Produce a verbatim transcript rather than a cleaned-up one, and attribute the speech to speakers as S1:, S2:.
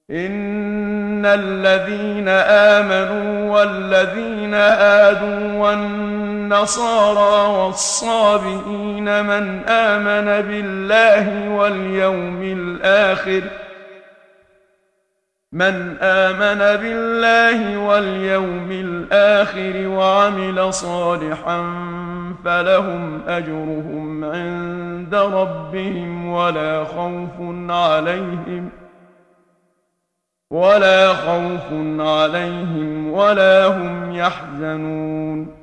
S1: إن الذين آمنوا والذين هادوا والنصارى والصابئين من آمن بالله واليوم الآخر من آمن بالله واليوم الآخر وعمل صالحا فلهم أجرهم عند ربهم ولا خوف عليهم ولا خوف عليهم ولا هم يحزنون